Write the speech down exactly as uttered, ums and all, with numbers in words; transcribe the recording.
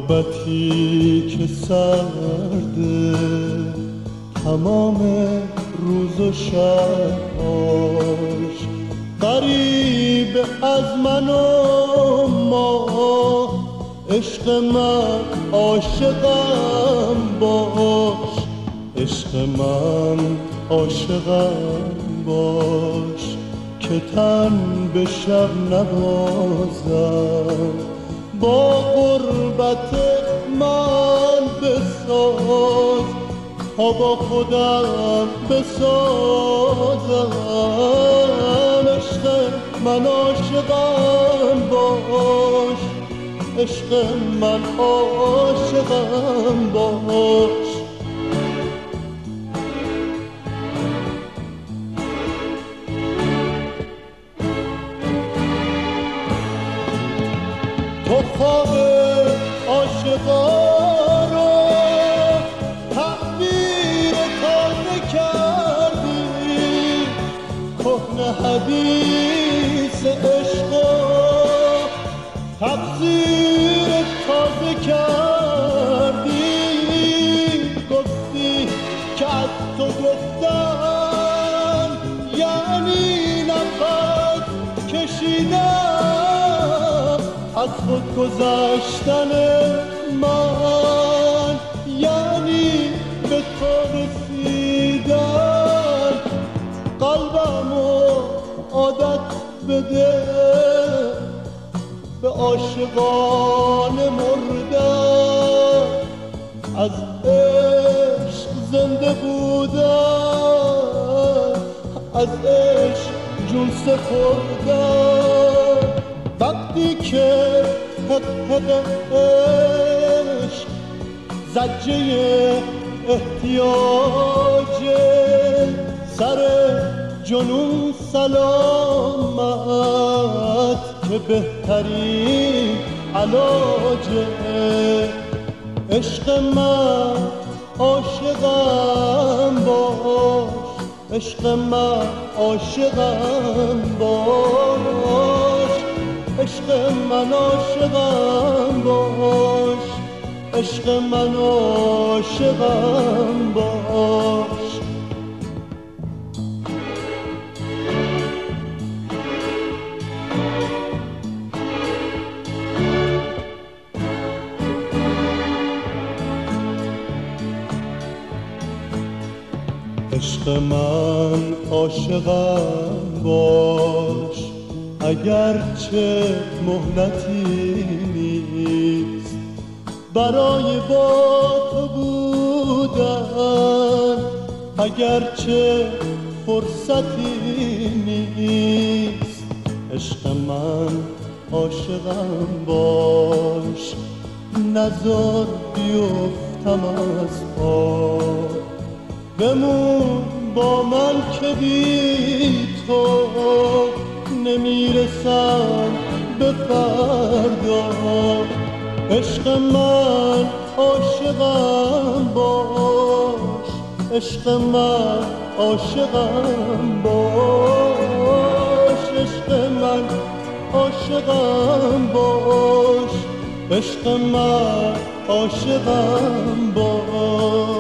غربتی که سرده تمام روز و شباش، غریب از من و ما، عشق من عاشقم باش، عشق من عاشقم باش، که تن به شب نبازم، با غربت من بساز تا با خودم بسازم. عشق من عاشقم باش، عشق من عاشقم باش. تو خواب عاشقان رو تعبیر تازه کردی، کهنه حدیث عشق رو تفسیر تازه کردی. گفتی که از تو گفتن یعنی نفس کشیدن، از خود گذشتن من یعنی به تو رسیدن. قلبمو عادت بده به عاشقان مردن، از عشق زنده بودن، از عشق جون سپردن. وقتی که حق حق عشق زجه احتیاج، سر جنون سلامت که بهترین علاجه. عشق من عاشقم باش، عشق من عاشقم باش، عشق من عاشقم باش، عشق من عاشقم باش. عشق من عاشقم باش، اگرچه مهلتی نیست برای با تو بودن، اگرچه فرصتی نیست. عشق من عاشقم باش، نزار بیفتم از پا، بمون با من که بی تو نمیرسم به فردا. عشق من عاشقم باش، عشق من عاشقم باش، عشق من عاشقم باش، عشق من عاشقم باش.